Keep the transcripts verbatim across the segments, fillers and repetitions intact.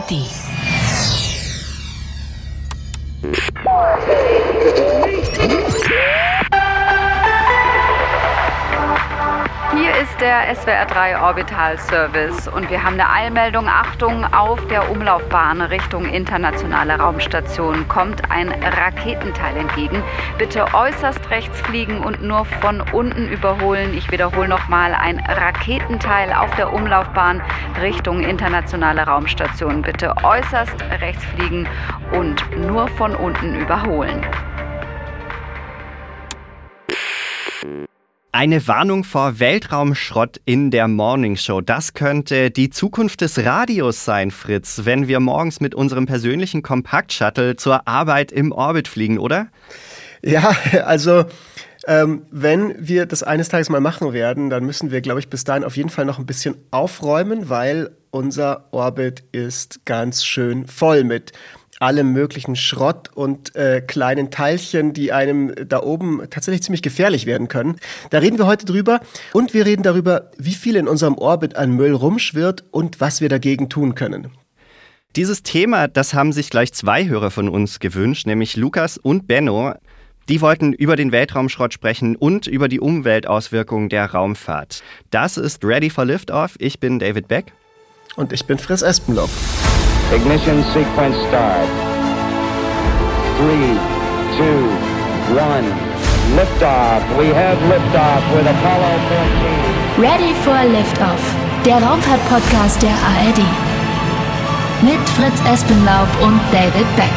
D. Hier ist der S W R drei Orbital Service und wir haben eine Eilmeldung. Achtung, auf der Umlaufbahn Richtung internationale Raumstation kommt ein Raketenteil entgegen. Bitte äußerst rechts fliegen und nur von unten überholen. Ich wiederhole nochmal, ein Raketenteil auf der Umlaufbahn Richtung internationale Raumstation. Bitte äußerst rechts fliegen und nur von unten überholen. Eine Warnung vor Weltraumschrott in der Morningshow. Das könnte die Zukunft des Radios sein, Fritz, wenn wir morgens mit unserem persönlichen Kompakt-Shuttle zur Arbeit im Orbit fliegen, oder? Ja, also ähm, wenn wir das eines Tages mal machen werden, dann müssen wir, glaube ich, bis dahin auf jeden Fall noch ein bisschen aufräumen, weil unser Orbit ist ganz schön voll mit allem möglichen Schrott und äh, kleinen Teilchen, die einem da oben tatsächlich ziemlich gefährlich werden können. Da reden wir heute drüber und wir reden darüber, wie viel in unserem Orbit an Müll rumschwirrt und was wir dagegen tun können. Dieses Thema, das haben sich gleich zwei Hörer von uns gewünscht, nämlich Lukas und Benno. Die wollten über den Weltraumschrott sprechen und über die Umweltauswirkungen der Raumfahrt. Das ist Ready for Liftoff. Ich bin David Beck. Und ich bin Fritz Espenlaub. Ignition sequence start. Three, two, one. Liftoff. We have liftoff with Apollo fourteen. Ready for Liftoff, der Raumfahrt-Podcast der A R D. Mit Fritz Espenlaub und David Beck.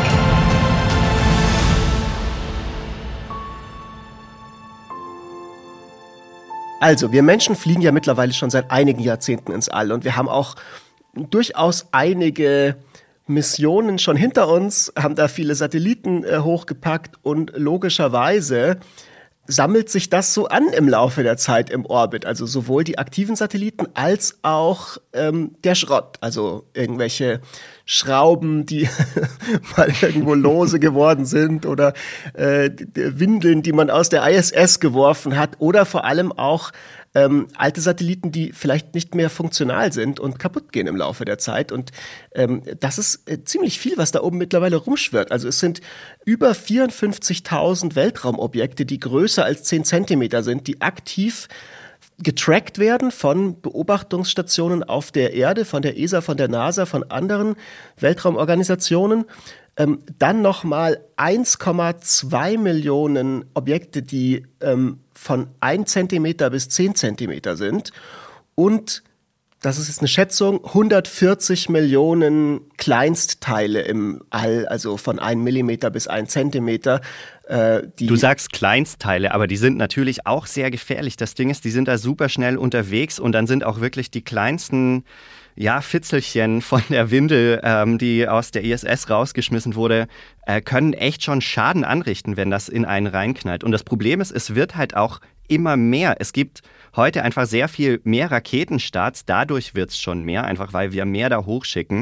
Also, wir Menschen fliegen ja mittlerweile schon seit einigen Jahrzehnten ins All und wir haben auch durchaus einige Missionen schon hinter uns, haben da viele Satelliten äh, hochgepackt und logischerweise sammelt sich das so an im Laufe der Zeit im Orbit. Also sowohl die aktiven Satelliten als auch ähm, der Schrott. Also irgendwelche Schrauben, die mal irgendwo lose geworden sind oder äh, Windeln, die man aus der I S S geworfen hat oder vor allem auch ähm, alte Satelliten, die vielleicht nicht mehr funktional sind und kaputt gehen im Laufe der Zeit. Und ähm, das ist äh, ziemlich viel, was da oben mittlerweile rumschwirrt. Also es sind über vierundfünfzigtausend Weltraumobjekte, die größer als zehn Zentimeter sind, die aktiv getrackt werden von Beobachtungsstationen auf der Erde, von der E S A, von der NASA, von anderen Weltraumorganisationen. Ähm, dann nochmal eins Komma zwei Millionen Objekte, die ähm, von ein Zentimeter bis zehn Zentimeter sind. Und, das ist jetzt eine Schätzung, hundertvierzig Millionen Kleinstteile im All, also von einem Millimeter bis ein Zentimeter. Äh, die du sagst Kleinstteile, aber die sind natürlich auch sehr gefährlich. Das Ding ist, die sind da super schnell unterwegs und dann sind auch wirklich die kleinsten ja, Fitzelchen von der Windel, ähm, die aus der I S S rausgeschmissen wurde, äh, können echt schon Schaden anrichten, wenn das in einen reinknallt. Und das Problem ist, es wird halt auch immer mehr. Es gibt heute einfach sehr viel mehr Raketenstarts. Dadurch wird es schon mehr, einfach weil wir mehr da hochschicken.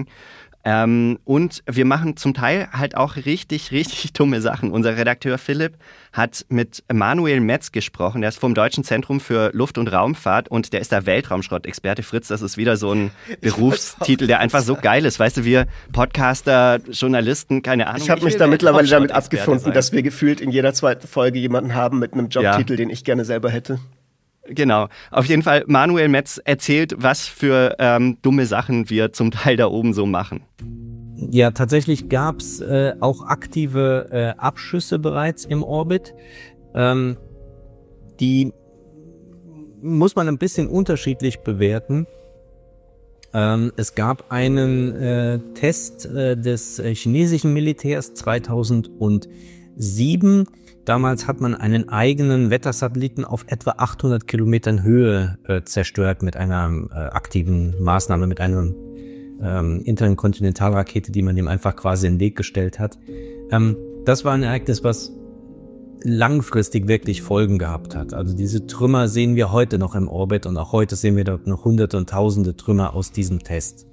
Ähm, und wir machen zum Teil halt auch richtig, richtig dumme Sachen. Unser Redakteur Philipp hat mit Manuel Metz gesprochen. Der ist vom Deutschen Zentrum für Luft- und Raumfahrt und der ist der Weltraumschrott-Experte. Fritz, das ist wieder so ein Berufstitel, der einfach so geil ist. Weißt du, wir Podcaster, Journalisten, keine Ahnung. Ich habe mich da mittlerweile damit abgefunden, sein. dass wir gefühlt in jeder zweiten Folge jemanden haben mit einem Jobtitel, ja. den ich gerne selber hätte. Genau. Auf jeden Fall, Manuel Metz erzählt, was für ähm, dumme Sachen wir zum Teil da oben so machen. Ja, tatsächlich gab es äh, auch aktive äh, Abschüsse bereits im Orbit. Ähm, die muss man ein bisschen unterschiedlich bewerten. Ähm, es gab einen äh, Test äh, des äh, chinesischen Militärs zweitausendsieben. Damals hat man einen eigenen Wettersatelliten auf etwa achthundert Kilometern Höhe äh, zerstört mit einer äh, aktiven Maßnahme, mit einer ähm, Interkontinentalrakete, die man ihm einfach quasi in den Weg gestellt hat. Ähm, das war ein Ereignis, was langfristig wirklich Folgen gehabt hat. Also diese Trümmer sehen wir heute noch im Orbit und auch heute sehen wir dort noch hunderte und tausende Trümmer aus diesem Test.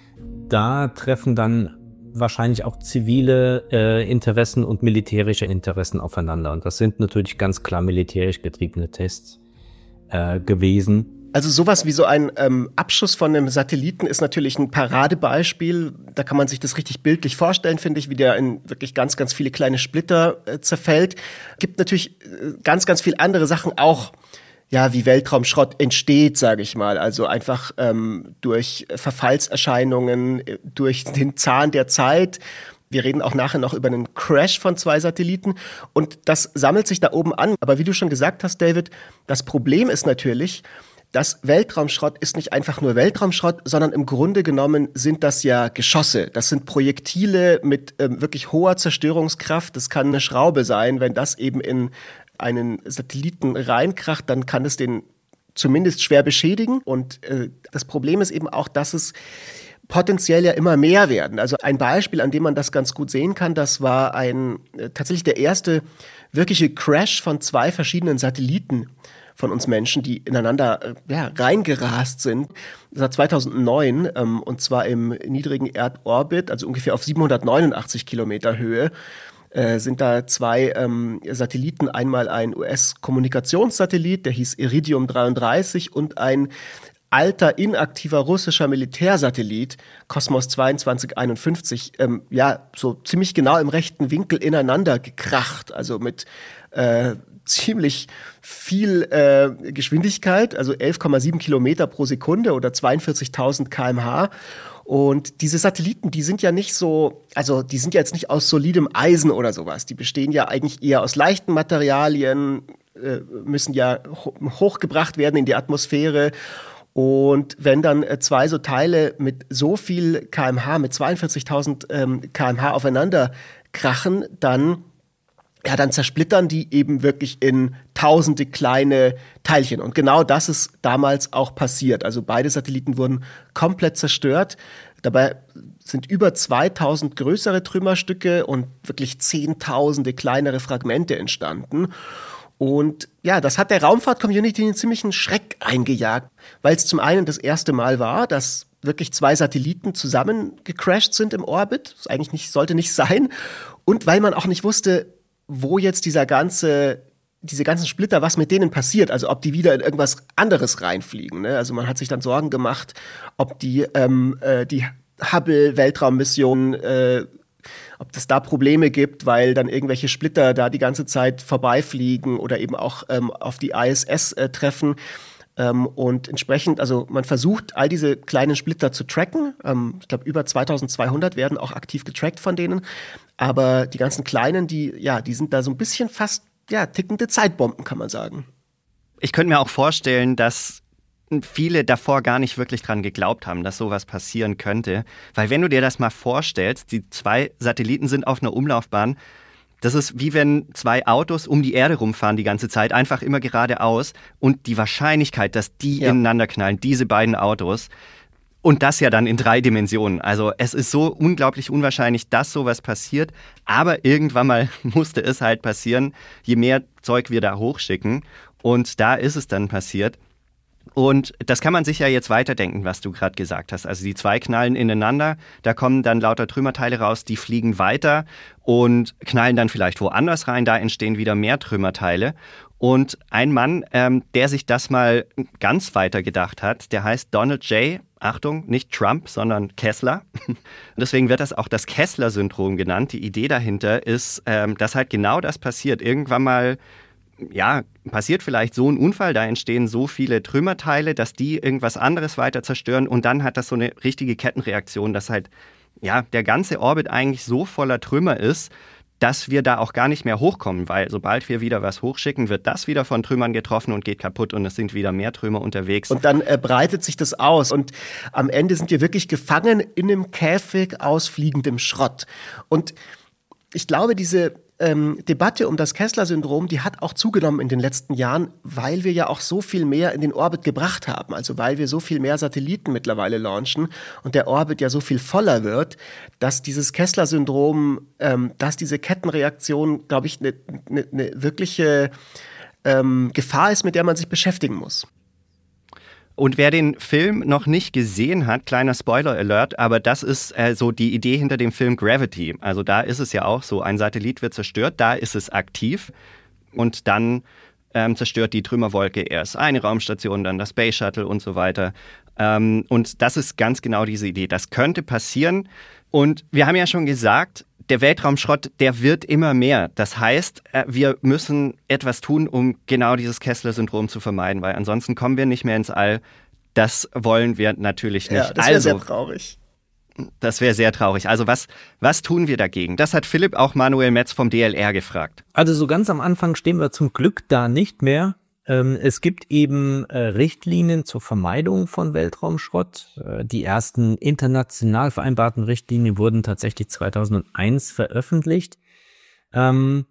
Da treffen dann wahrscheinlich auch zivile äh, Interessen und militärische Interessen aufeinander. Und das sind natürlich ganz klar militärisch getriebene Tests äh, gewesen. Also sowas wie so ein ähm, Abschuss von einem Satelliten ist natürlich ein Paradebeispiel. Da kann man sich das richtig bildlich vorstellen, finde ich, wie der in wirklich ganz, ganz viele kleine Splitter äh, zerfällt. Gibt natürlich äh, ganz, ganz viele andere Sachen auch, ja, wie Weltraumschrott entsteht, sage ich mal. Also einfach ähm, durch Verfallserscheinungen, durch den Zahn der Zeit. Wir reden auch nachher noch über einen Crash von zwei Satelliten. Und das sammelt sich da oben an. Aber wie du schon gesagt hast, David, das Problem ist natürlich, dass Weltraumschrott ist nicht einfach nur Weltraumschrott, sondern im Grunde genommen sind das ja Geschosse. Das sind Projektile mit ähm, wirklich hoher Zerstörungskraft. Das kann eine Schraube sein. Wenn das eben in einen Satelliten reinkracht, dann kann es den zumindest schwer beschädigen. Und äh, das Problem ist eben auch, dass es potenziell ja immer mehr werden. Also ein Beispiel, an dem man das ganz gut sehen kann, das war ein äh, tatsächlich der erste wirkliche Crash von zwei verschiedenen Satelliten von uns Menschen, die ineinander äh, ja, reingerast sind. Das war zweitausendneun, ähm, und zwar im niedrigen Erdorbit, also ungefähr auf siebenhundertneunundachtzig Kilometer Höhe, äh, sind da zwei ähm, Satelliten, einmal ein U S-Kommunikationssatellit, der hieß Iridium dreiunddreißig, und ein alter, inaktiver russischer Militärsatellit, Kosmos zweiundzwanzig einundfünfzig, ähm, ja, so ziemlich genau im rechten Winkel ineinander gekracht, also mit äh, ziemlich viel äh, Geschwindigkeit, also elf Komma sieben Kilometer pro Sekunde oder zweiundvierzigtausend Kilometer pro Stunde. Und diese Satelliten, die sind ja nicht so, also die sind ja jetzt nicht aus solidem Eisen oder sowas. Die bestehen ja eigentlich eher aus leichten Materialien, äh, müssen ja ho- hochgebracht werden in die Atmosphäre. Und wenn dann äh, zwei so Teile mit so viel Kilometer pro Stunde, mit zweiundvierzigtausend ähm, Kilometer pro Stunde aufeinander krachen, dann Ja, dann zersplittern die eben wirklich in tausende kleine Teilchen. Und genau das ist damals auch passiert. Also beide Satelliten wurden komplett zerstört. Dabei sind über zweitausend größere Trümmerstücke und wirklich zehntausende kleinere Fragmente entstanden. Und ja, das hat der Raumfahrt-Community einen ziemlichen Schreck eingejagt, weil es zum einen das erste Mal war, dass wirklich zwei Satelliten zusammen gecrashed sind im Orbit. Das eigentlich nicht, sollte nicht sein. Und weil man auch nicht wusste, wo jetzt dieser ganze, diese ganzen Splitter, was mit denen passiert, also ob die wieder in irgendwas anderes reinfliegen. Ne? Also man hat sich dann Sorgen gemacht, ob die, ähm, äh, die Hubble-Weltraummission, äh, ob es da Probleme gibt, weil dann irgendwelche Splitter da die ganze Zeit vorbeifliegen oder eben auch ähm, auf die I S S äh, treffen. Ähm, und entsprechend, also man versucht, all diese kleinen Splitter zu tracken. Ähm, ich glaube, über zweitausendzweihundert werden auch aktiv getrackt von denen. Aber die ganzen kleinen, die, ja, die sind da so ein bisschen fast, ja, tickende Zeitbomben, kann man sagen. Ich könnte mir auch vorstellen, dass viele davor gar nicht wirklich dran geglaubt haben, dass sowas passieren könnte. Weil wenn du dir das mal vorstellst, die zwei Satelliten sind auf einer Umlaufbahn. Das ist wie wenn zwei Autos um die Erde rumfahren die ganze Zeit, einfach immer geradeaus. Und die Wahrscheinlichkeit, dass die ja. ineinander knallen, diese beiden Autos, und das ja dann in drei Dimensionen. Also es ist so unglaublich unwahrscheinlich, dass sowas passiert. Aber irgendwann mal musste es halt passieren, je mehr Zeug wir da hochschicken. Und da ist es dann passiert. Und das kann man sich ja jetzt weiterdenken, was du gerade gesagt hast. Also die zwei knallen ineinander, da kommen dann lauter Trümmerteile raus, die fliegen weiter und knallen dann vielleicht woanders rein, da entstehen wieder mehr Trümmerteile. Und ein Mann, ähm, der sich das mal ganz weiter gedacht hat, der heißt Donald J., Achtung, nicht Trump, sondern Kessler. Deswegen wird das auch das Kessler-Syndrom genannt. Die Idee dahinter ist, ähm, dass halt genau das passiert. Irgendwann mal ja, passiert vielleicht so ein Unfall, da entstehen so viele Trümmerteile, dass die irgendwas anderes weiter zerstören und dann hat das so eine richtige Kettenreaktion, dass halt ja der ganze Orbit eigentlich so voller Trümmer ist, dass wir da auch gar nicht mehr hochkommen, weil sobald wir wieder was hochschicken, wird das wieder von Trümmern getroffen und geht kaputt und es sind wieder mehr Trümmer unterwegs. Und dann äh, breitet sich das aus und am Ende sind wir wirklich gefangen in einem Käfig aus fliegendem Schrott. Und ich glaube, diese Ähm, Debatte um das Kessler-Syndrom, die hat auch zugenommen in den letzten Jahren, weil wir ja auch so viel mehr in den Orbit gebracht haben. Also weil wir so viel mehr Satelliten mittlerweile launchen und der Orbit ja so viel voller wird, dass dieses Kessler-Syndrom, ähm, dass diese Kettenreaktion, glaube ich, eine ne, ne wirkliche ähm, Gefahr ist, mit der man sich beschäftigen muss. Und wer den Film noch nicht gesehen hat, kleiner Spoiler-Alert, aber das ist äh, so die Idee hinter dem Film Gravity. Also da ist es ja auch so, ein Satellit wird zerstört, da ist es aktiv und dann ähm, zerstört die Trümmerwolke erst eine Raumstation, dann das Space Shuttle und so weiter. Ähm, und das ist ganz genau diese Idee. Das könnte passieren. Und wir haben ja schon gesagt, der Weltraumschrott, der wird immer mehr. Das heißt, wir müssen etwas tun, um genau dieses Kessler-Syndrom zu vermeiden, weil ansonsten kommen wir nicht mehr ins All. Das wollen wir natürlich nicht. Ja, das wäre also, sehr traurig. Das wäre sehr traurig. Also was, was tun wir dagegen? Das hat Philipp auch Manuel Metz vom D L R gefragt. Also so ganz am Anfang stehen wir zum Glück da nicht mehr. Ähm, es gibt eben äh, Richtlinien zur Vermeidung von Weltraumschrott. Äh, die ersten international vereinbarten Richtlinien wurden tatsächlich zweitausendeins veröffentlicht. Ähm,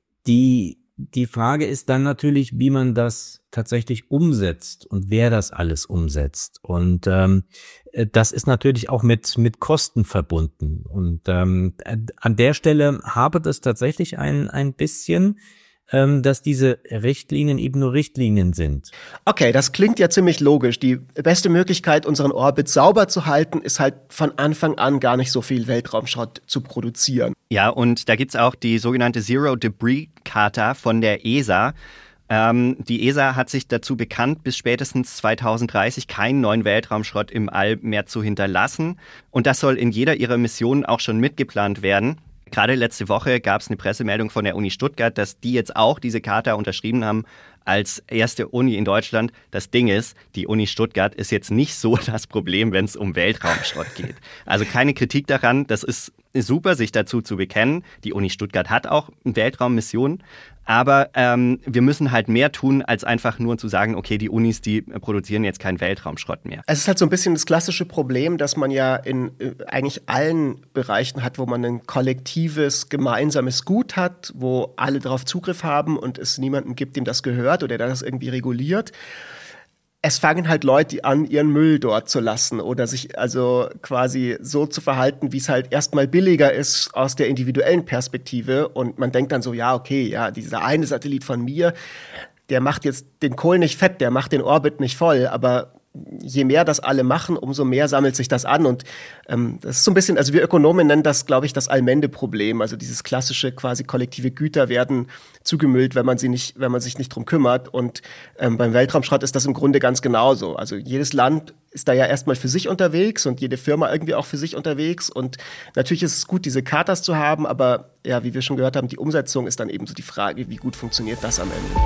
die, die Frage ist dann natürlich, wie man das tatsächlich umsetzt und wer das alles umsetzt. Und ähm, das ist natürlich auch mit, mit Kosten verbunden. Und ähm, an der Stelle hapert es tatsächlich ein, ein bisschen, dass diese Richtlinien eben nur Richtlinien sind. Okay, das klingt ja ziemlich logisch. Die beste Möglichkeit, unseren Orbit sauber zu halten, ist halt von Anfang an gar nicht so viel Weltraumschrott zu produzieren. Ja, und da gibt's auch die sogenannte Zero Debris Charta von der E S A. Ähm, die E S A hat sich dazu bekannt, bis spätestens zweitausenddreißig keinen neuen Weltraumschrott im All mehr zu hinterlassen. Und das soll in jeder ihrer Missionen auch schon mitgeplant werden. Gerade letzte Woche gab es eine Pressemeldung von der Uni Stuttgart, dass die jetzt auch diese Charta unterschrieben haben als erste Uni in Deutschland. Das Ding ist, die Uni Stuttgart ist jetzt nicht so das Problem, wenn es um Weltraumschrott geht. Also keine Kritik daran, das ist super, sich dazu zu bekennen. Die Uni Stuttgart hat auch eine Weltraummission, aber ähm, wir müssen halt mehr tun, als einfach nur zu sagen, okay, die Unis, die produzieren jetzt keinen Weltraumschrott mehr. Es ist halt so ein bisschen das klassische Problem, dass man ja in äh, eigentlich allen Bereichen hat, wo man ein kollektives, gemeinsames Gut hat, wo alle darauf Zugriff haben und es niemanden gibt, dem das gehört oder der das irgendwie reguliert. Es fangen halt Leute an, ihren Müll dort zu lassen oder sich also quasi so zu verhalten, wie es halt erstmal billiger ist aus der individuellen Perspektive. Und man denkt dann so, ja, okay, ja, dieser eine Satellit von mir, der macht jetzt den Kohl nicht fett, der macht den Orbit nicht voll, aber je mehr das alle machen, umso mehr sammelt sich das an. Und ähm, das ist so ein bisschen, also wir Ökonomen nennen das, glaube ich, das Allmende-Problem. Also dieses klassische quasi kollektive Güter werden zugemüllt, wenn man sie nicht, wenn man sich nicht drum kümmert. Und ähm, beim Weltraumschrott ist das im Grunde ganz genauso. Also jedes Land ist da ja erstmal für sich unterwegs und jede Firma irgendwie auch für sich unterwegs. Und natürlich ist es gut, diese Chartas zu haben, aber ja, wie wir schon gehört haben, die Umsetzung ist dann eben so die Frage, wie gut funktioniert das am Ende.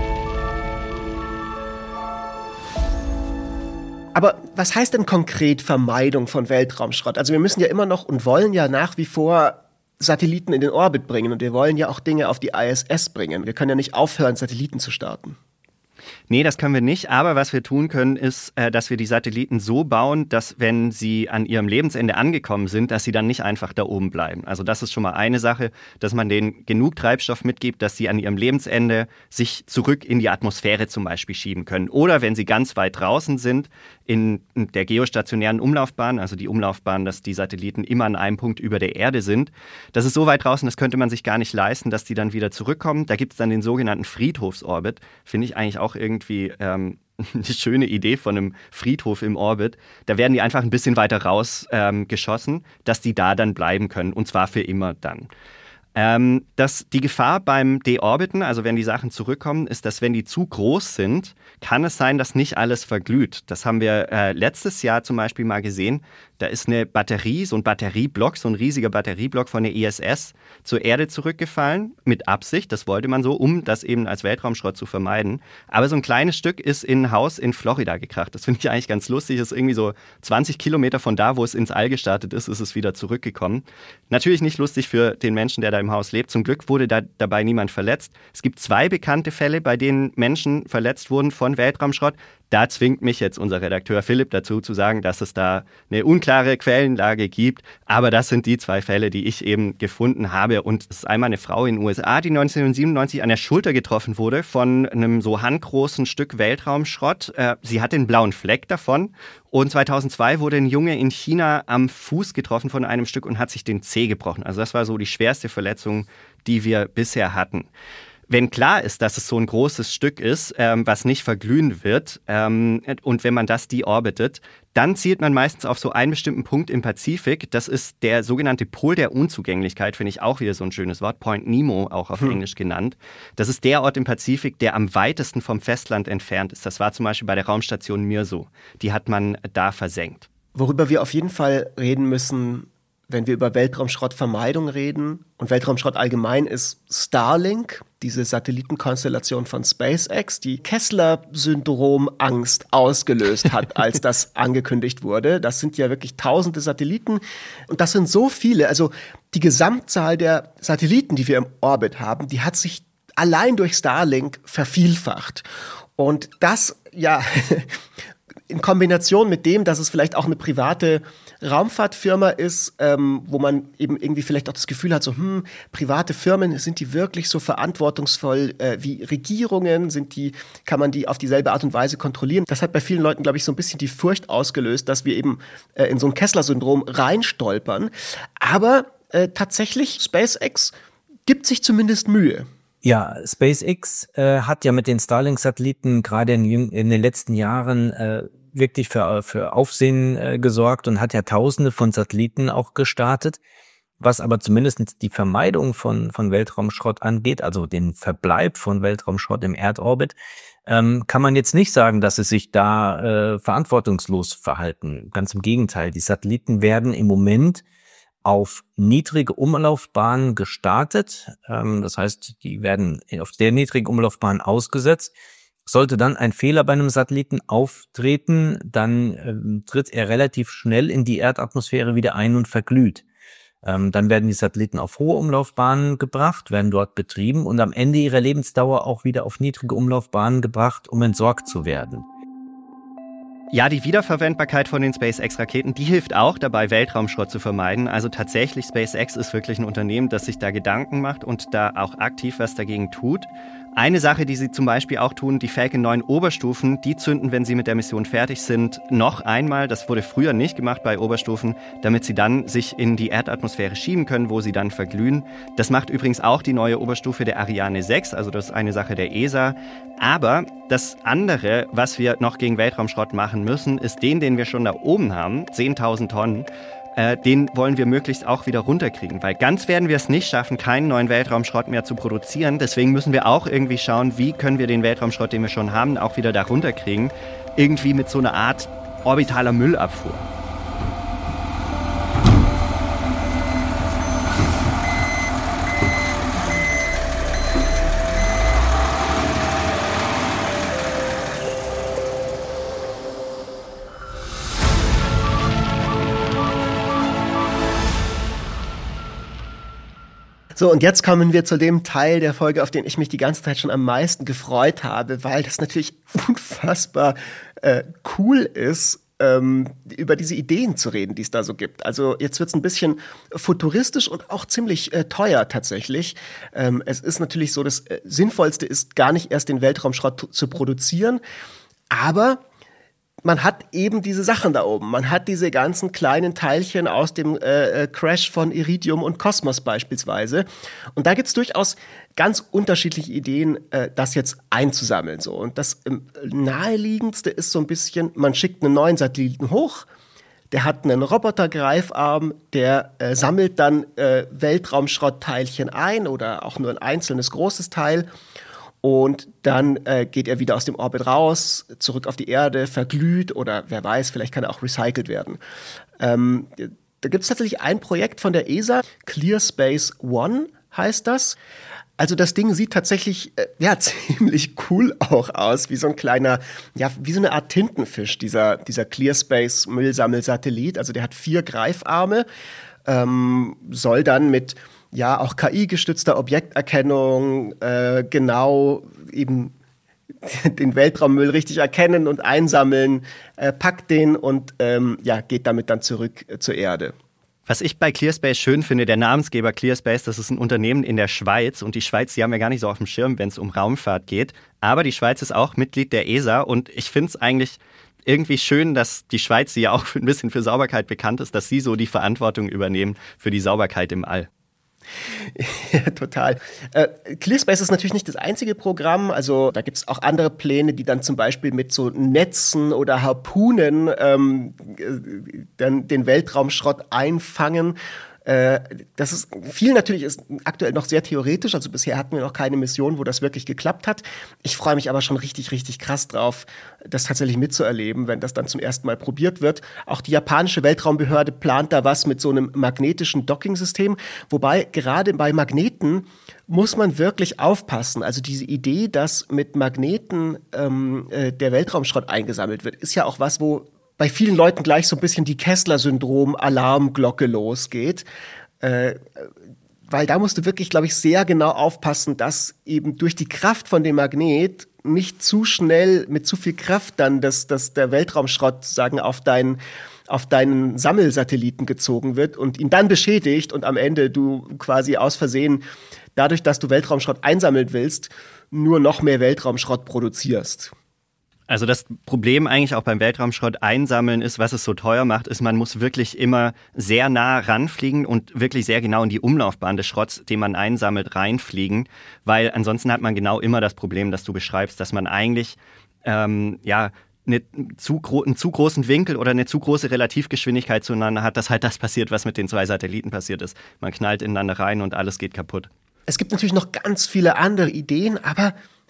Aber was heißt denn konkret Vermeidung von Weltraumschrott? Also wir müssen ja immer noch und wollen ja nach wie vor Satelliten in den Orbit bringen und wir wollen ja auch Dinge auf die I S S bringen. Wir können ja nicht aufhören, Satelliten zu starten. Nee, das können wir nicht. Aber was wir tun können, ist, dass wir die Satelliten so bauen, dass wenn sie an ihrem Lebensende angekommen sind, dass sie dann nicht einfach da oben bleiben. Also das ist schon mal eine Sache, dass man denen genug Treibstoff mitgibt, dass sie an ihrem Lebensende sich zurück in die Atmosphäre zum Beispiel schieben können. Oder wenn sie ganz weit draußen sind, in der geostationären Umlaufbahn, also die Umlaufbahn, dass die Satelliten immer an einem Punkt über der Erde sind. Das ist so weit draußen, das könnte man sich gar nicht leisten, dass die dann wieder zurückkommen. Da gibt es dann den sogenannten Friedhofsorbit. Finde ich eigentlich auch irgendwie ähm, eine schöne Idee von einem Friedhof im Orbit. Da werden die einfach ein bisschen weiter raus ähm, geschossen, dass die da dann bleiben können, und zwar für immer dann. Ähm, das, die Gefahr beim Deorbiten, also wenn die Sachen zurückkommen, ist, dass wenn die zu groß sind, kann es sein, dass nicht alles verglüht. Das haben wir äh, letztes Jahr zum Beispiel mal gesehen. Da ist eine Batterie, so ein Batterieblock, so ein riesiger Batterieblock von der I S S zur Erde zurückgefallen, mit Absicht. Das wollte man so, um das eben als Weltraumschrott zu vermeiden. Aber so ein kleines Stück ist in ein Haus in Florida gekracht. Das finde ich eigentlich ganz lustig. Das ist irgendwie so zwanzig Kilometer von da, wo es ins All gestartet ist, ist es wieder zurückgekommen. Natürlich nicht lustig für den Menschen, der da im Haus lebt. Zum Glück wurde da dabei niemand verletzt. Es gibt zwei bekannte Fälle, bei denen Menschen verletzt wurden von Weltraumschrott. Da zwingt mich jetzt unser Redakteur Philipp dazu zu sagen, dass es da eine unklare Quellenlage gibt. Aber das sind die zwei Fälle, die ich eben gefunden habe. Und es ist einmal eine Frau in den U S A, die neunzehnhundertsiebenundneunzig an der Schulter getroffen wurde von einem so handgroßen Stück Weltraumschrott. Sie hat den blauen Fleck davon. Und zweitausendzwei wurde ein Junge in China am Fuß getroffen von einem Stück und hat sich den Zeh gebrochen. Also das war so die schwerste Verletzung, die wir bisher hatten. Wenn klar ist, dass es so ein großes Stück ist, ähm, was nicht verglühen wird, ähm, und wenn man das deorbitet, dann zielt man meistens auf so einen bestimmten Punkt im Pazifik. Das ist der sogenannte Pol der Unzugänglichkeit, finde ich auch wieder so ein schönes Wort. Point Nemo, auch auf hm. Englisch genannt. Das ist der Ort im Pazifik, der am weitesten vom Festland entfernt ist. Das war zum Beispiel bei der Raumstation Mir so. Die hat man da versenkt. Worüber wir auf jeden Fall reden müssen, wenn wir über Weltraumschrottvermeidung reden und Weltraumschrott allgemein, ist Starlink, diese Satellitenkonstellation von SpaceX, die Kessler-Syndrom-Angst ausgelöst hat, als das angekündigt wurde. Das sind ja wirklich tausende Satelliten und das sind so viele. Also die Gesamtzahl der Satelliten, die wir im Orbit haben, die hat sich allein durch Starlink vervielfacht. Und das, ja, in Kombination mit dem, dass es vielleicht auch eine private Raumfahrtfirma ist, ähm, wo man eben irgendwie vielleicht auch das Gefühl hat, so, hm, private Firmen, sind die wirklich so verantwortungsvoll äh, wie Regierungen? Sind die, kann man die auf dieselbe Art und Weise kontrollieren? Das hat bei vielen Leuten, glaube ich, so ein bisschen die Furcht ausgelöst, dass wir eben äh, in so ein Kessler-Syndrom reinstolpern. Aber äh, tatsächlich, SpaceX gibt sich zumindest Mühe. Ja, SpaceX äh, hat ja mit den Starlink-Satelliten gerade in, in den letzten Jahren äh, wirklich für, für Aufsehen äh, gesorgt und hat ja Tausende von Satelliten auch gestartet. Was aber zumindest die Vermeidung von, von Weltraumschrott angeht, also den Verbleib von Weltraumschrott im Erdorbit, ähm, kann man jetzt nicht sagen, dass sie sich da äh, verantwortungslos verhalten. Ganz im Gegenteil, die Satelliten werden im Moment auf niedrige Umlaufbahnen gestartet. Ähm, das heißt, die werden auf sehr niedrigen Umlaufbahnen ausgesetzt. Sollte dann ein Fehler bei einem Satelliten auftreten, dann ähm, tritt er relativ schnell in die Erdatmosphäre wieder ein und verglüht. Ähm, dann werden die Satelliten auf hohe Umlaufbahnen gebracht, werden dort betrieben und am Ende ihrer Lebensdauer auch wieder auf niedrige Umlaufbahnen gebracht, um entsorgt zu werden. Ja, die Wiederverwendbarkeit von den SpaceX-Raketen, die hilft auch dabei, Weltraumschrott zu vermeiden. Also tatsächlich, SpaceX ist wirklich ein Unternehmen, das sich da Gedanken macht und da auch aktiv was dagegen tut. Eine Sache, die sie zum Beispiel auch tun, die Falcon neun Oberstufen, die zünden, wenn sie mit der Mission fertig sind, noch einmal. Das wurde früher nicht gemacht bei Oberstufen, damit sie dann sich in die Erdatmosphäre schieben können, wo sie dann verglühen. Das macht übrigens auch die neue Oberstufe der Ariane sechs, also das ist eine Sache der E S A. Aber das andere, was wir noch gegen Weltraumschrott machen müssen, ist den, den wir schon da oben haben, zehntausend Tonnen. Äh, den wollen wir möglichst auch wieder runterkriegen, weil ganz werden wir es nicht schaffen, keinen neuen Weltraumschrott mehr zu produzieren. Deswegen müssen wir auch irgendwie schauen, wie können wir den Weltraumschrott, den wir schon haben, auch wieder da runterkriegen. Irgendwie mit so einer Art orbitaler Müllabfuhr. So, und jetzt kommen wir zu dem Teil der Folge, auf den ich mich die ganze Zeit schon am meisten gefreut habe, weil das natürlich unfassbar äh, cool ist, ähm, über diese Ideen zu reden, die es da so gibt. Also jetzt wird's ein bisschen futuristisch und auch ziemlich äh, teuer tatsächlich. Ähm, es ist natürlich so, das äh, Sinnvollste ist gar nicht erst den Weltraumschrott zu produzieren, aber man hat eben diese Sachen da oben. Man hat diese ganzen kleinen Teilchen aus dem äh, Crash von Iridium und Kosmos beispielsweise. Und da gibt es durchaus ganz unterschiedliche Ideen, äh, das jetzt einzusammeln. So. Und das ähm, naheliegendste ist so ein bisschen, man schickt einen neuen Satelliten hoch, der hat einen Robotergreifarm, der äh, sammelt dann äh, Weltraumschrottteilchen ein oder auch nur ein einzelnes großes Teil. Und dann äh, geht er wieder aus dem Orbit raus, zurück auf die Erde, verglüht oder wer weiß, vielleicht kann er auch recycelt werden. Ähm, da gibt es tatsächlich ein Projekt von der E S A, Clear Space One heißt das. Also das Ding sieht tatsächlich äh, ja ziemlich cool auch aus, wie so ein kleiner, ja wie so eine Art Tintenfisch, dieser, dieser Clear Space Müllsammelsatellit. Also der hat vier Greifarme, ähm, soll dann mit ja, auch K I-gestützter Objekterkennung, äh, genau eben den Weltraummüll richtig erkennen und einsammeln, äh, packt den und ähm, ja, geht damit dann zurück äh, zur Erde. Was ich bei ClearSpace schön finde, der Namensgeber ClearSpace, das ist ein Unternehmen in der Schweiz und die Schweiz, die haben wir gar nicht so auf dem Schirm, wenn es um Raumfahrt geht, aber die Schweiz ist auch Mitglied der E S A und ich finde es eigentlich irgendwie schön, dass die Schweiz, die ja auch ein bisschen für Sauberkeit bekannt ist, dass sie so die Verantwortung übernehmen für die Sauberkeit im All. Ja, total. Äh, ClearSpace ist natürlich nicht das einzige Programm. Also da gibt es auch andere Pläne, die dann zum Beispiel mit so Netzen oder Harpunen ähm, dann den Weltraumschrott einfangen. Das ist viel natürlich ist aktuell noch sehr theoretisch, also bisher hatten wir noch keine Mission, wo das wirklich geklappt hat. Ich freue mich aber schon richtig, richtig krass drauf, das tatsächlich mitzuerleben, wenn das dann zum ersten Mal probiert wird. Auch die japanische Weltraumbehörde plant da was mit so einem magnetischen Docking-System, wobei gerade bei Magneten muss man wirklich aufpassen. Also diese Idee, dass mit Magneten ähm, äh, der Weltraumschrott eingesammelt wird, ist ja auch was, wo bei vielen Leuten gleich so ein bisschen die Kessler-Syndrom-Alarmglocke losgeht. Äh, weil da musst du wirklich, glaube ich, sehr genau aufpassen, dass eben durch die Kraft von dem Magnet nicht zu schnell mit zu viel Kraft dann das, das der Weltraumschrott sagen auf deinen auf deinen Sammelsatelliten gezogen wird und ihn dann beschädigt und am Ende du quasi aus Versehen dadurch, dass du Weltraumschrott einsammeln willst, nur noch mehr Weltraumschrott produzierst. Also das Problem eigentlich auch beim Weltraumschrott einsammeln ist, was es so teuer macht, ist, man muss wirklich immer sehr nah ranfliegen und wirklich sehr genau in die Umlaufbahn des Schrotts, den man einsammelt, reinfliegen, weil ansonsten hat man genau immer das Problem, das du beschreibst, dass man eigentlich ähm, ja eine zu gro- einen zu großen Winkel oder eine zu große Relativgeschwindigkeit zueinander hat, dass halt das passiert, was mit den zwei Satelliten passiert ist. Man knallt ineinander rein und alles geht kaputt. Es gibt natürlich noch ganz viele andere Ideen, aber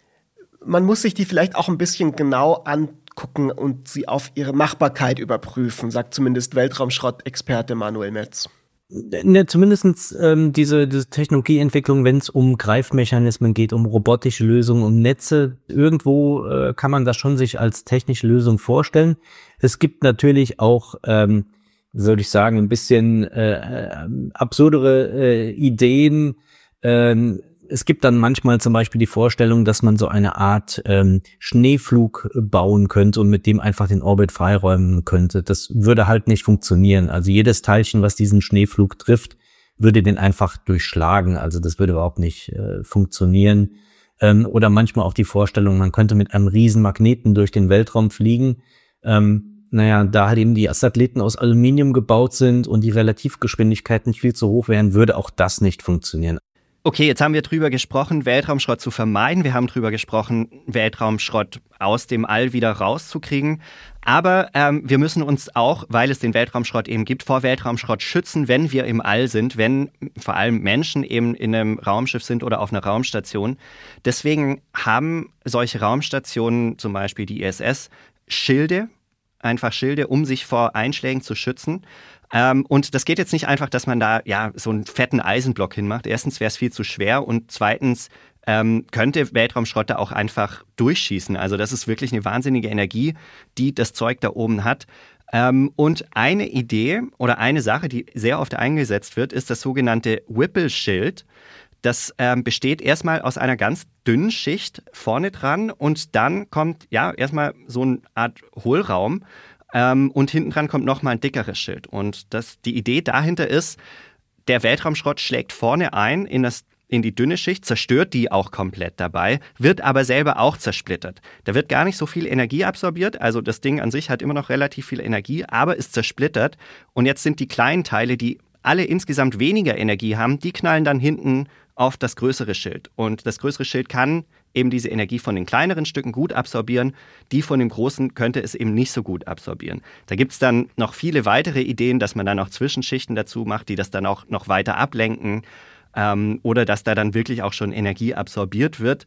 man muss sich die vielleicht auch ein bisschen genau angucken und sie auf ihre Machbarkeit überprüfen, sagt zumindest Weltraumschrott-Experte Manuel Metz. Ne, zumindest ähm, diese, diese Technologieentwicklung, wenn es um Greifmechanismen geht, um robotische Lösungen, um Netze, irgendwo äh, kann man das schon sich als technische Lösung vorstellen. Es gibt natürlich auch, ähm, soll ich sagen, ein bisschen äh, absurdere äh, Ideen. Ähm, Es gibt dann manchmal zum Beispiel die Vorstellung, dass man so eine Art ähm, Schneeflug bauen könnte und mit dem einfach den Orbit freiräumen könnte. Das würde halt nicht funktionieren. Also jedes Teilchen, was diesen Schneeflug trifft, würde den einfach durchschlagen. Also das würde überhaupt nicht äh, funktionieren. Ähm, oder manchmal auch die Vorstellung, man könnte mit einem riesen Magneten durch den Weltraum fliegen. Ähm, naja, da halt eben die Satelliten aus Aluminium gebaut sind und die Relativgeschwindigkeiten viel zu hoch wären, würde auch das nicht funktionieren. Okay, jetzt haben wir drüber gesprochen, Weltraumschrott zu vermeiden. Wir haben drüber gesprochen, Weltraumschrott aus dem All wieder rauszukriegen. Aber ähm, wir müssen uns auch, weil es den Weltraumschrott eben gibt, vor Weltraumschrott schützen, wenn wir im All sind, wenn vor allem Menschen eben in einem Raumschiff sind oder auf einer Raumstation. Deswegen haben solche Raumstationen, zum Beispiel die I S S, Schilde, einfach Schilde, um sich vor Einschlägen zu schützen. Ähm, und das geht jetzt nicht einfach, dass man da ja so einen fetten Eisenblock hinmacht. Erstens wäre es viel zu schwer und zweitens ähm, könnte Weltraumschrott da auch einfach durchschießen. Also das ist wirklich eine wahnsinnige Energie, die das Zeug da oben hat. Ähm, und eine Idee oder eine Sache, die sehr oft eingesetzt wird, ist das sogenannte Whipple-Schild. Das ähm, besteht erstmal aus einer ganz dünnen Schicht vorne dran und dann kommt ja erstmal so eine Art Hohlraum. Ähm, und hinten dran kommt nochmal ein dickeres Schild. Und das, die Idee dahinter ist, der Weltraumschrott schlägt vorne ein in, das, in die dünne Schicht, zerstört die auch komplett dabei, wird aber selber auch zersplittert. Da wird gar nicht so viel Energie absorbiert, also das Ding an sich hat immer noch relativ viel Energie, aber ist zersplittert. Und jetzt sind die kleinen Teile, die alle insgesamt weniger Energie haben, die knallen dann hinten auf das größere Schild. Und das größere Schild kann eben diese Energie von den kleineren Stücken gut absorbieren. Die von dem großen könnte es eben nicht so gut absorbieren. Da gibt es dann noch viele weitere Ideen, dass man dann auch Zwischenschichten dazu macht, die das dann auch noch weiter ablenken ähm, oder dass da dann wirklich auch schon Energie absorbiert wird.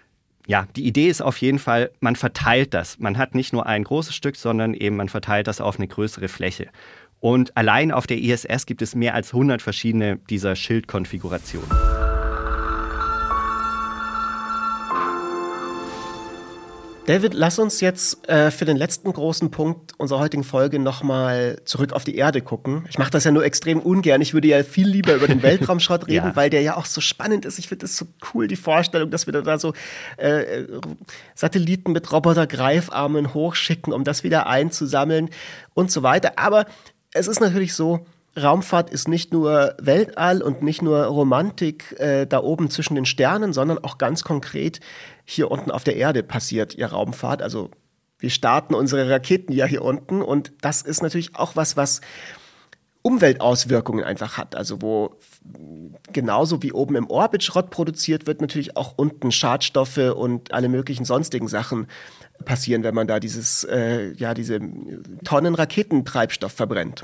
Ja, die Idee ist auf jeden Fall, man verteilt das. Man hat nicht nur ein großes Stück, sondern eben man verteilt das auf eine größere Fläche. Und allein auf der I S S gibt es mehr als hundert verschiedene dieser Schildkonfigurationen. David, lass uns jetzt äh, für den letzten großen Punkt unserer heutigen Folge nochmal zurück auf die Erde gucken. Ich mache das ja nur extrem ungern. Ich würde ja viel lieber über den Weltraumschrott reden, ja. weil der ja auch so spannend ist. Ich finde das so cool, die Vorstellung, dass wir da so äh, Satelliten mit Roboter-Greifarmen hochschicken, um das wieder einzusammeln und so weiter. Aber es ist natürlich so, Raumfahrt ist nicht nur Weltall und nicht nur Romantik äh, da oben zwischen den Sternen, sondern auch ganz konkret hier unten auf der Erde passiert ihr Raumfahrt. Also wir starten unsere Raketen ja hier unten und das ist natürlich auch was, was Umweltauswirkungen einfach hat. Also wo genauso wie oben im Orbit Schrott produziert wird, natürlich auch unten Schadstoffe und alle möglichen sonstigen Sachen passieren, wenn man da dieses, äh, ja, diese Tonnen Raketentreibstoff verbrennt.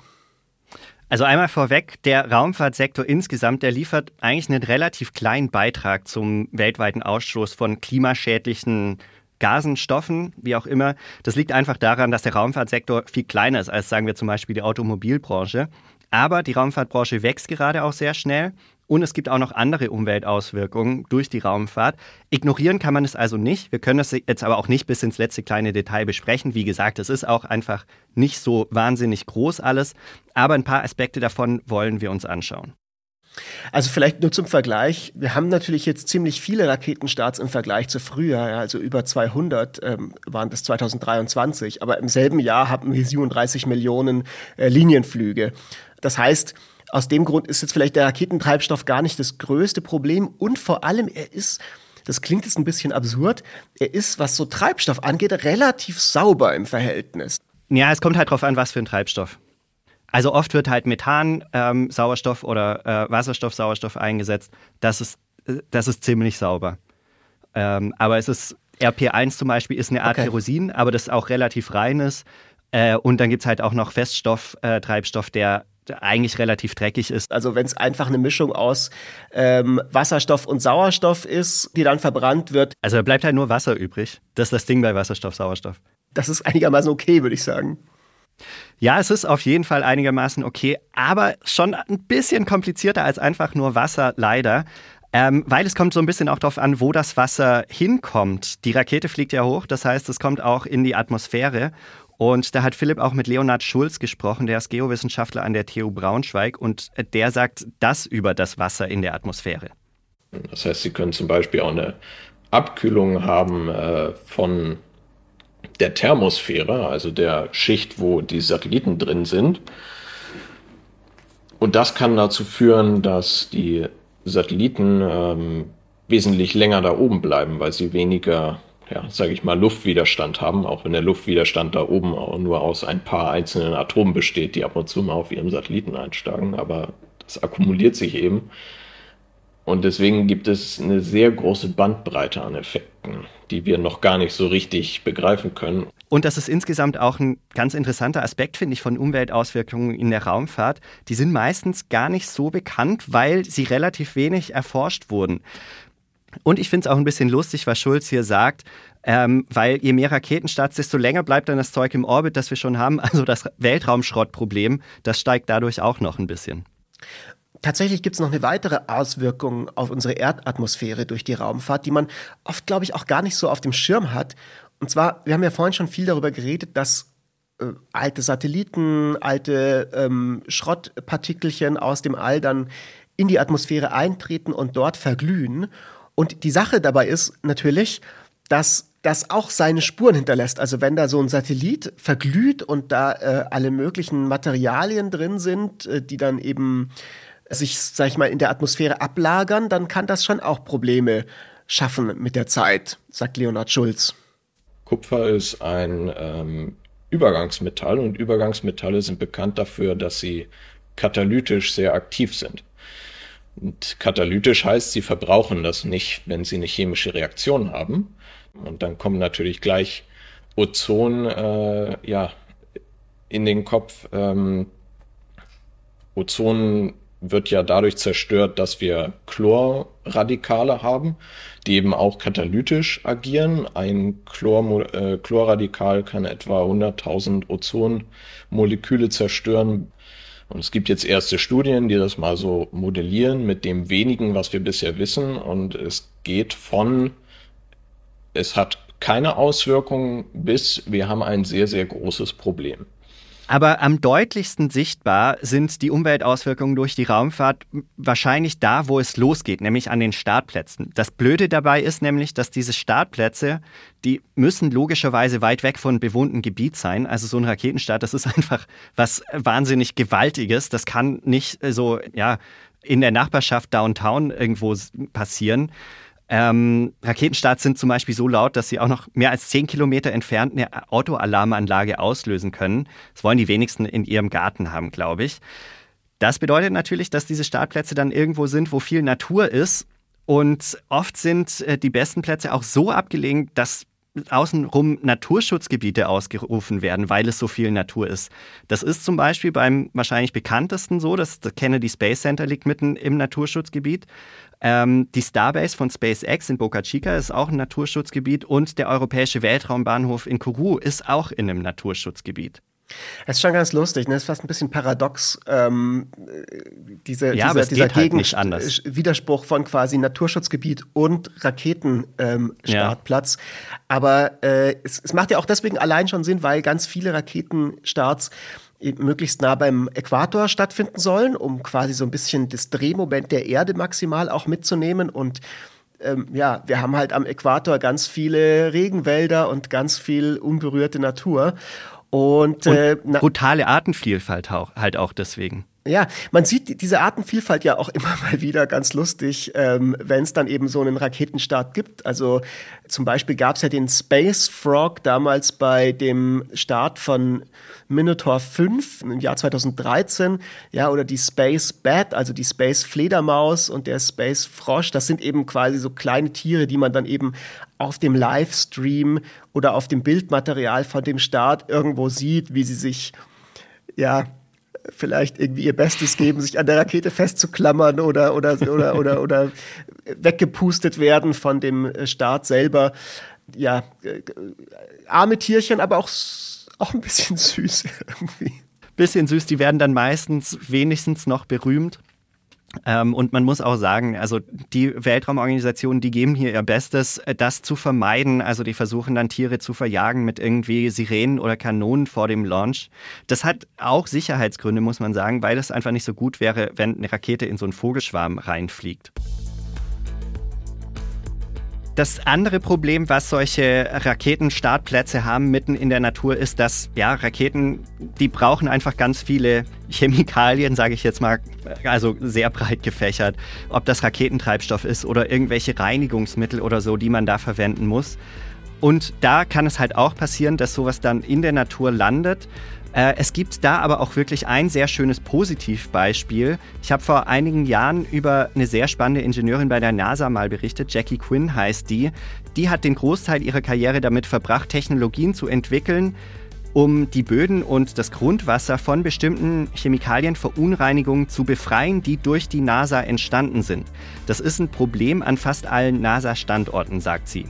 Also einmal vorweg, der Raumfahrtsektor insgesamt, der liefert eigentlich einen relativ kleinen Beitrag zum weltweiten Ausstoß von klimaschädlichen Gasen, Stoffen, wie auch immer. Das liegt einfach daran, dass der Raumfahrtsektor viel kleiner ist als, sagen wir zum Beispiel, die Automobilbranche. Aber die Raumfahrtbranche wächst gerade auch sehr schnell und es gibt auch noch andere Umweltauswirkungen durch die Raumfahrt. Ignorieren kann man es also nicht. Wir können das jetzt aber auch nicht bis ins letzte kleine Detail besprechen. Wie gesagt, es ist auch einfach nicht so wahnsinnig groß alles, aber ein paar Aspekte davon wollen wir uns anschauen. Also vielleicht nur zum Vergleich, wir haben natürlich jetzt ziemlich viele Raketenstarts im Vergleich zu früher, ja, also über zweihundert ähm, waren das zwanzig dreiundzwanzig, aber im selben Jahr hatten wir siebenunddreißig Millionen äh, Linienflüge. Das heißt, aus dem Grund ist jetzt vielleicht der Raketentreibstoff gar nicht das größte Problem und vor allem, er ist, das klingt jetzt ein bisschen absurd, er ist, was so Treibstoff angeht, relativ sauber im Verhältnis. Ja, es kommt halt drauf an, was für ein Treibstoff. Also oft wird halt Methan, ähm, Sauerstoff oder äh, Wasserstoff, Sauerstoff eingesetzt. Das ist, das ist ziemlich sauber. Ähm, aber es ist, R P eins zum Beispiel ist eine Art okay. Kerosin, aber das auch relativ rein ist. Äh, und dann gibt es halt auch noch Feststoff-Treibstoff, äh, der eigentlich relativ dreckig ist. Also wenn es einfach eine Mischung aus ähm, Wasserstoff und Sauerstoff ist, die dann verbrannt wird. Also da bleibt halt nur Wasser übrig. Das ist das Ding bei Wasserstoff, Sauerstoff. Das ist einigermaßen okay, würde ich sagen. Ja, es ist auf jeden Fall einigermaßen okay, aber schon ein bisschen komplizierter als einfach nur Wasser, leider. Ähm, weil es kommt so ein bisschen auch darauf an, wo das Wasser hinkommt. Die Rakete fliegt ja hoch, das heißt, es kommt auch in die Atmosphäre. Und da hat Philipp auch mit Leonhard Schulz gesprochen, der ist Geowissenschaftler an der T U Braunschweig und der sagt das über das Wasser in der Atmosphäre. Das heißt, Sie können zum Beispiel auch eine Abkühlung haben äh, von der Thermosphäre, also der Schicht, wo die Satelliten drin sind. Und das kann dazu führen, dass die Satelliten ähm, wesentlich länger da oben bleiben, weil sie weniger, ja, sage ich mal, Luftwiderstand haben, auch wenn der Luftwiderstand da oben auch nur aus ein paar einzelnen Atomen besteht, die ab und zu mal auf ihrem Satelliten einschlagen, aber das akkumuliert sich eben. Und deswegen gibt es eine sehr große Bandbreite an Effekten, die wir noch gar nicht so richtig begreifen können. Und das ist insgesamt auch ein ganz interessanter Aspekt, finde ich, von Umweltauswirkungen in der Raumfahrt. Die sind meistens gar nicht so bekannt, weil sie relativ wenig erforscht wurden. Und ich finde es auch ein bisschen lustig, was Schulz hier sagt, ähm, weil je mehr Raketenstarts, desto länger bleibt dann das Zeug im Orbit, das wir schon haben. Also das Weltraumschrottproblem, das steigt dadurch auch noch ein bisschen. Tatsächlich gibt es noch eine weitere Auswirkung auf unsere Erdatmosphäre durch die Raumfahrt, die man oft, glaube ich, auch gar nicht so auf dem Schirm hat. Und zwar, wir haben ja vorhin schon viel darüber geredet, dass äh, alte Satelliten, alte ähm, Schrottpartikelchen aus dem All dann in die Atmosphäre eintreten und dort verglühen. Und die Sache dabei ist natürlich, dass das auch seine Spuren hinterlässt. Also wenn da so ein Satellit verglüht und da äh, alle möglichen Materialien drin sind, äh, die dann eben sich, sag ich mal, in der Atmosphäre ablagern, dann kann das schon auch Probleme schaffen mit der Zeit, sagt Leonhard Schulz. Kupfer ist ein ähm, Übergangsmetall und Übergangsmetalle sind bekannt dafür, dass sie katalytisch sehr aktiv sind. Und katalytisch heißt, sie verbrauchen das nicht, wenn sie eine chemische Reaktion haben. Und dann kommt natürlich gleich Ozon äh, ja, in den Kopf. Ähm, Ozon wird ja dadurch zerstört, dass wir Chlorradikale haben, die eben auch katalytisch agieren. Ein Chlor, äh, Chlorradikal kann etwa hunderttausend Ozonmoleküle zerstören. Und es gibt jetzt erste Studien, die das mal so modellieren mit dem wenigen, was wir bisher wissen. Und es geht von, es hat keine Auswirkungen, bis wir haben ein sehr, sehr großes Problem. Aber am deutlichsten sichtbar sind die Umweltauswirkungen durch die Raumfahrt wahrscheinlich da, wo es losgeht, nämlich an den Startplätzen. Das Blöde dabei ist nämlich, dass diese Startplätze, die müssen logischerweise weit weg von bewohntem Gebiet sein. Also so ein Raketenstart, das ist einfach was wahnsinnig Gewaltiges. Das kann nicht so ja, in der Nachbarschaft Downtown irgendwo passieren. Ähm, Raketenstarts sind zum Beispiel so laut, dass sie auch noch mehr als zehn Kilometer entfernt eine Autoalarmanlage auslösen können. Das wollen die wenigsten in ihrem Garten haben, glaube ich. Das bedeutet natürlich, dass diese Startplätze dann irgendwo sind, wo viel Natur ist. Und oft sind äh, die besten Plätze auch so abgelegen, dass außenrum Naturschutzgebiete ausgerufen werden, weil es so viel Natur ist. Das ist zum Beispiel beim wahrscheinlich bekanntesten so, das Kennedy Space Center liegt mitten im Naturschutzgebiet. Ähm, die Starbase von SpaceX in Boca Chica ist auch ein Naturschutzgebiet und der europäische Weltraumbahnhof in Kourou ist auch in einem Naturschutzgebiet. Das ist schon ganz lustig, ne? Das ist fast ein bisschen paradox, ähm, diese, ja, dieser, aber es dieser geht halt nicht anders. Widerspruch von quasi Naturschutzgebiet und Raketenstartplatz. Ähm, ja. Aber äh, es, es macht ja auch deswegen allein schon Sinn, weil ganz viele Raketenstarts möglichst nah beim Äquator stattfinden sollen, um quasi so ein bisschen das Drehmoment der Erde maximal auch mitzunehmen. Und ähm, ja, wir haben halt am Äquator ganz viele Regenwälder und ganz viel unberührte Natur. Und, und äh, na, brutale Artenvielfalt auch, halt auch deswegen. Ja, man sieht diese Artenvielfalt ja auch immer mal wieder ganz lustig, ähm, wenn es dann eben so einen Raketenstart gibt. Also zum Beispiel gab es ja den Space Frog damals bei dem Start von Minotaur fünf im Jahr zweitausenddreizehn, ja, oder die Space Bat, also die Space Fledermaus und der Space Frosch. Das sind eben quasi so kleine Tiere, die man dann eben auf dem Livestream oder auf dem Bildmaterial von dem Start irgendwo sieht, wie sie sich, ja, vielleicht irgendwie ihr Bestes geben, sich an der Rakete festzuklammern oder, oder, oder, oder, oder weggepustet werden von dem Start selber. Ja, äh, arme Tierchen, aber auch, auch ein bisschen süß irgendwie. Bisschen süß, die werden dann meistens wenigstens noch berühmt. Ähm, und man muss auch sagen, also die Weltraumorganisationen, die geben hier ihr Bestes, das zu vermeiden. Also die versuchen dann Tiere zu verjagen mit irgendwie Sirenen oder Kanonen vor dem Launch. Das hat auch Sicherheitsgründe, muss man sagen, weil es einfach nicht so gut wäre, wenn eine Rakete in so einen Vogelschwarm reinfliegt. Das andere Problem, was solche Raketenstartplätze haben mitten in der Natur, ist, dass ja, Raketen, die brauchen einfach ganz viele Chemikalien, sage ich jetzt mal, also sehr breit gefächert. Ob das Raketentreibstoff ist oder irgendwelche Reinigungsmittel oder so, die man da verwenden muss. Und da kann es halt auch passieren, dass sowas dann in der Natur landet. Es gibt da aber auch wirklich ein sehr schönes Positivbeispiel. Ich habe vor einigen Jahren über eine sehr spannende Ingenieurin bei der NASA mal berichtet. Jackie Quinn heißt die. Die hat den Großteil ihrer Karriere damit verbracht, Technologien zu entwickeln, um die Böden und das Grundwasser von bestimmten Chemikalienverunreinigungen zu befreien, die durch die NASA entstanden sind. Das ist ein Problem an fast allen NASA-Standorten, sagt sie.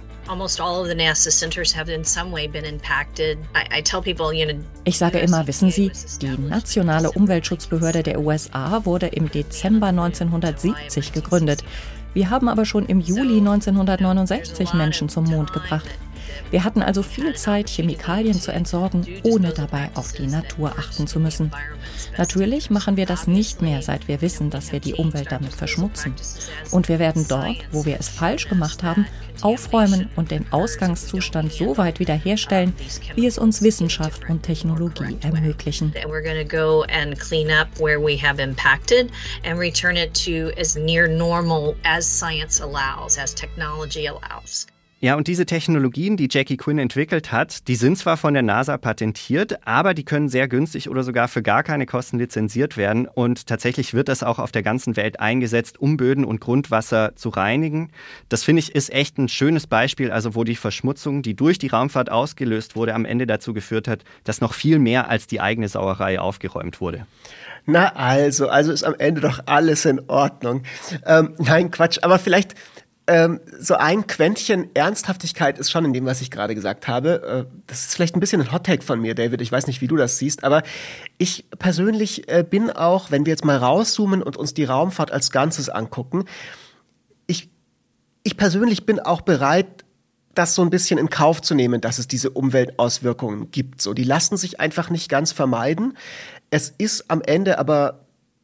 Ich sage immer, wissen Sie, die Nationale Umweltschutzbehörde der U S A wurde im Dezember neunzehnhundertsiebzig gegründet. Wir haben aber schon im Juli neunzehnhundertneunundsechzig Menschen zum Mond gebracht. Wir hatten also viel Zeit, Chemikalien zu entsorgen, ohne dabei auf die Natur achten zu müssen. Natürlich machen wir das nicht mehr, seit wir wissen, dass wir die Umwelt damit verschmutzen. Und wir werden dort, wo wir es falsch gemacht haben, aufräumen und den Ausgangszustand so weit wiederherstellen, wie es uns Wissenschaft und Technologie ermöglichen. We're going to go and clean up where we have impacted and return it to as near normal as science allows, as technology allows. Ja, und diese Technologien, die Jackie Quinn entwickelt hat, die sind zwar von der NASA patentiert, aber die können sehr günstig oder sogar für gar keine Kosten lizenziert werden. Und tatsächlich wird das auch auf der ganzen Welt eingesetzt, um Böden und Grundwasser zu reinigen. Das finde ich ist echt ein schönes Beispiel, also wo die Verschmutzung, die durch die Raumfahrt ausgelöst wurde, am Ende dazu geführt hat, dass noch viel mehr als die eigene Sauerei aufgeräumt wurde. Na also, also ist am Ende doch alles in Ordnung. Ähm, nein, Quatsch, aber vielleicht ähm, so ein Quäntchen Ernsthaftigkeit ist schon in dem, was ich gerade gesagt habe. Äh, das ist vielleicht ein bisschen ein Hot-Take von mir, David. Ich weiß nicht, wie du das siehst, aber ich persönlich äh, bin auch, wenn wir jetzt mal rauszoomen und uns die Raumfahrt als Ganzes angucken, ich, ich persönlich bin auch bereit, das so ein bisschen in Kauf zu nehmen, dass es diese Umweltauswirkungen gibt. So, die lassen sich einfach nicht ganz vermeiden. Es ist am Ende aber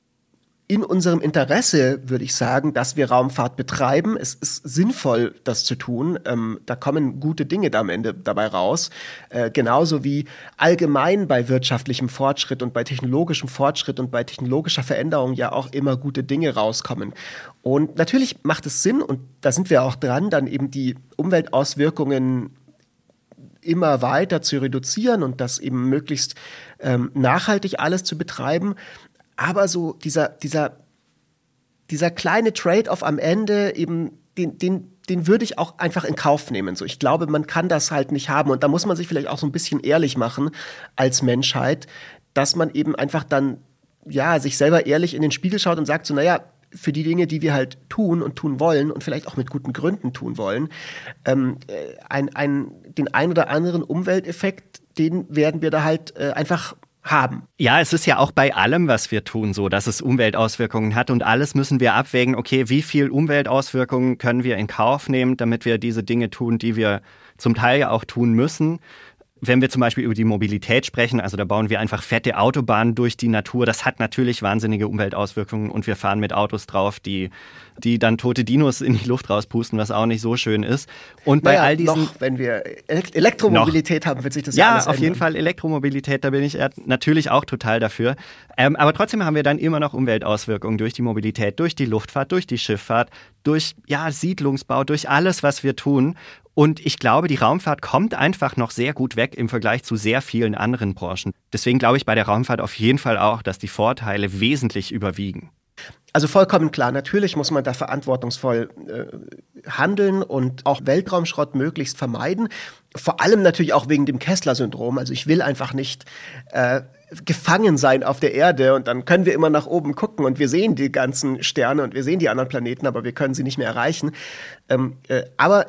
in unserem Interesse, würde ich sagen, dass wir Raumfahrt betreiben. Es ist sinnvoll, das zu tun. Ähm, da kommen gute Dinge am Ende dabei raus. Äh, genauso wie allgemein bei wirtschaftlichem Fortschritt und bei technologischem Fortschritt und bei technologischer Veränderung ja auch immer gute Dinge rauskommen. Und natürlich macht es Sinn, und da sind wir auch dran, dann eben die Umweltauswirkungen immer weiter zu reduzieren und das eben möglichst ähm, nachhaltig alles zu betreiben. Aber so dieser, dieser, dieser kleine Trade-off am Ende, eben den, den, den würde ich auch einfach in Kauf nehmen. So, ich glaube, man kann das halt nicht haben. Und da muss man sich vielleicht auch so ein bisschen ehrlich machen als Menschheit, dass man eben einfach dann ja sich selber ehrlich in den Spiegel schaut und sagt so, naja, für die Dinge, die wir halt tun und tun wollen und vielleicht auch mit guten Gründen tun wollen, ähm, ein, ein, den ein oder anderen Umwelteffekt, den werden wir da halt äh, einfach haben. Ja, es ist ja auch bei allem, was wir tun, so, dass es Umweltauswirkungen hat und alles müssen wir abwägen, okay, wie viel Umweltauswirkungen können wir in Kauf nehmen, damit wir diese Dinge tun, die wir zum Teil ja auch tun müssen. Wenn wir zum Beispiel über die Mobilität sprechen, also da bauen wir einfach fette Autobahnen durch die Natur, das hat natürlich wahnsinnige Umweltauswirkungen und wir fahren mit Autos drauf, die, die dann tote Dinos in die Luft rauspusten, was auch nicht so schön ist. Und bei naja, all diesen... noch, wenn wir Elektromobilität noch. haben, wird sich das ja, ja alles auf ändern. jeden Fall Elektromobilität, da bin ich natürlich auch total dafür. Ähm, aber trotzdem haben wir dann immer noch Umweltauswirkungen durch die Mobilität, durch die Luftfahrt, durch die Schifffahrt, durch ja, Siedlungsbau, durch alles, was wir tun. Und ich glaube, die Raumfahrt kommt einfach noch sehr gut weg im Vergleich zu sehr vielen anderen Branchen. Deswegen glaube ich bei der Raumfahrt auf jeden Fall auch, dass die Vorteile wesentlich überwiegen. Also vollkommen klar, natürlich muss man da verantwortungsvoll äh, handeln und auch Weltraumschrott möglichst vermeiden. Vor allem natürlich auch wegen dem Kessler-Syndrom. Also ich will einfach nicht äh, gefangen sein auf der Erde und dann können wir immer nach oben gucken und wir sehen die ganzen Sterne und wir sehen die anderen Planeten, aber wir können sie nicht mehr erreichen. Ähm, äh, aber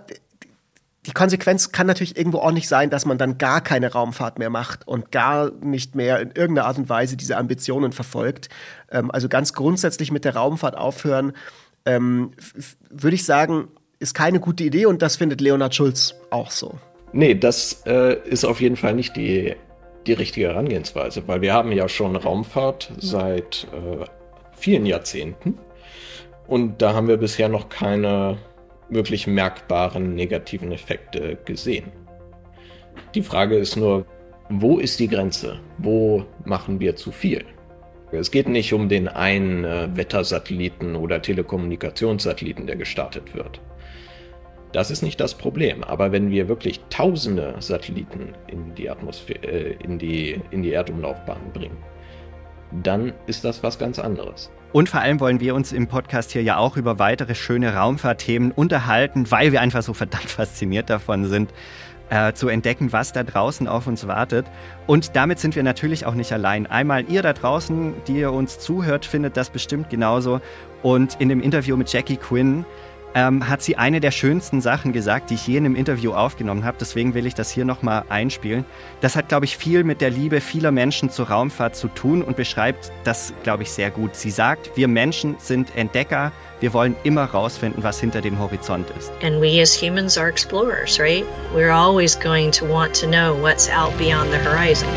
die Konsequenz kann natürlich irgendwo auch nicht sein, dass man dann gar keine Raumfahrt mehr macht und gar nicht mehr in irgendeiner Art und Weise diese Ambitionen verfolgt. Ähm, also ganz grundsätzlich mit der Raumfahrt aufhören, ähm, f- würde ich sagen, ist keine gute Idee und das findet Leonhard Schulz auch so. Nee, das äh, ist auf jeden Fall nicht die, die richtige Herangehensweise, weil wir haben ja schon Raumfahrt seit äh, vielen Jahrzehnten und da haben wir bisher noch keine wirklich merkbaren negativen Effekte gesehen. Die Frage ist nur, wo ist die Grenze? Wo machen wir zu viel? Es geht nicht um den einen äh, Wettersatelliten oder Telekommunikationssatelliten, der gestartet wird. Das ist nicht das Problem. Aber wenn wir wirklich tausende Satelliten in die Atmosphäre, äh, in die, in die Erdumlaufbahn bringen, dann ist das was ganz anderes. Und vor allem wollen wir uns im Podcast hier ja auch über weitere schöne Raumfahrtthemen unterhalten, weil wir einfach so verdammt fasziniert davon sind, äh, zu entdecken, was da draußen auf uns wartet. Und damit sind wir natürlich auch nicht allein. Einmal ihr da draußen, die ihr uns zuhört, findet das bestimmt genauso. Und in dem Interview mit Jackie Quinn ähm, hat sie eine der schönsten Sachen gesagt, die ich je in einem Interview aufgenommen habe. Deswegen will ich das hier nochmal einspielen. Das hat, glaube ich, viel mit der Liebe vieler Menschen zur Raumfahrt zu tun und beschreibt das, glaube ich, sehr gut. Sie sagt, wir Menschen sind Entdecker. Wir wollen immer rausfinden, was hinter dem Horizont ist. And we as humans are explorers, right? We're always going to want to know what's out beyond the horizon.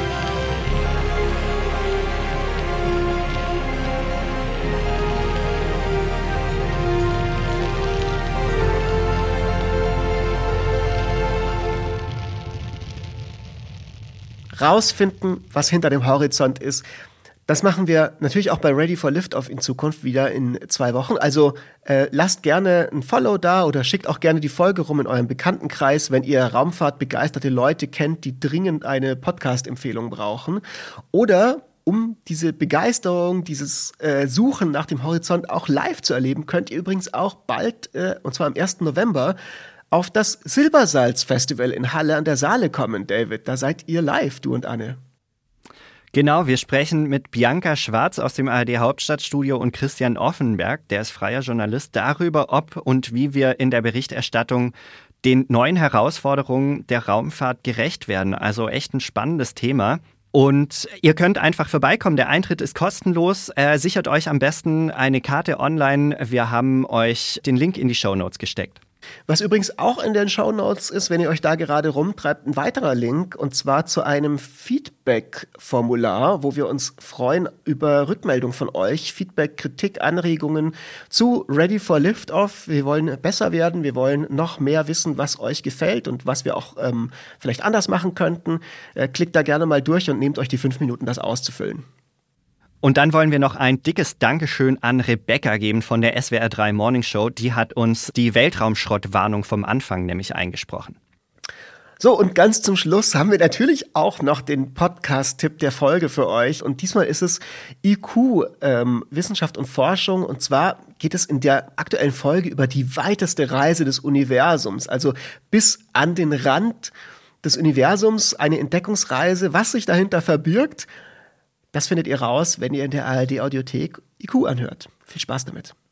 Rausfinden, was hinter dem Horizont ist. Das machen wir natürlich auch bei Ready for Liftoff in Zukunft wieder in zwei Wochen. Also äh, lasst gerne ein Follow da oder schickt auch gerne die Folge rum in eurem Bekanntenkreis, wenn ihr Raumfahrtbegeisterte Leute kennt, die dringend eine Podcast-Empfehlung brauchen. Oder um diese Begeisterung, dieses äh, Suchen nach dem Horizont auch live zu erleben, könnt ihr übrigens auch bald, äh, und zwar am ersten November, auf das Silbersalz-Festival in Halle an der Saale kommen, David. Da seid ihr live, du und Anne. Genau, wir sprechen mit Bianca Schwarz aus dem A R D-Hauptstadtstudio und Christian Offenberg, der ist freier Journalist, darüber, ob und wie wir in der Berichterstattung den neuen Herausforderungen der Raumfahrt gerecht werden. Also echt ein spannendes Thema. Und ihr könnt einfach vorbeikommen. Der Eintritt ist kostenlos. Äh, sichert euch am besten eine Karte online. Wir haben euch den Link in die Shownotes gesteckt. Was übrigens auch in den Shownotes ist, wenn ihr euch da gerade rumtreibt, ein weiterer Link, und zwar zu einem Feedback-Formular, wo wir uns freuen über Rückmeldung von euch, Feedback, Kritik, Anregungen zu Ready for Liftoff. Wir wollen besser werden, wir wollen noch mehr wissen, was euch gefällt und was wir auch ähm, vielleicht anders machen könnten. Äh, klickt da gerne mal durch und nehmt euch die fünf Minuten, das auszufüllen. Und dann wollen wir noch ein dickes Dankeschön an Rebecca geben von der S W R drei Morning Show. Die hat uns die Weltraumschrottwarnung vom Anfang nämlich eingesprochen. So, und ganz zum Schluss haben wir natürlich auch noch den Podcast-Tipp der Folge für euch. Und diesmal ist es I Q, ähm, Wissenschaft und Forschung. Und zwar geht es in der aktuellen Folge über die weiteste Reise des Universums. Also bis an den Rand des Universums, eine Entdeckungsreise. Was sich dahinter verbirgt, das findet ihr raus, wenn ihr in der A R D-Audiothek I Q anhört. Viel Spaß damit.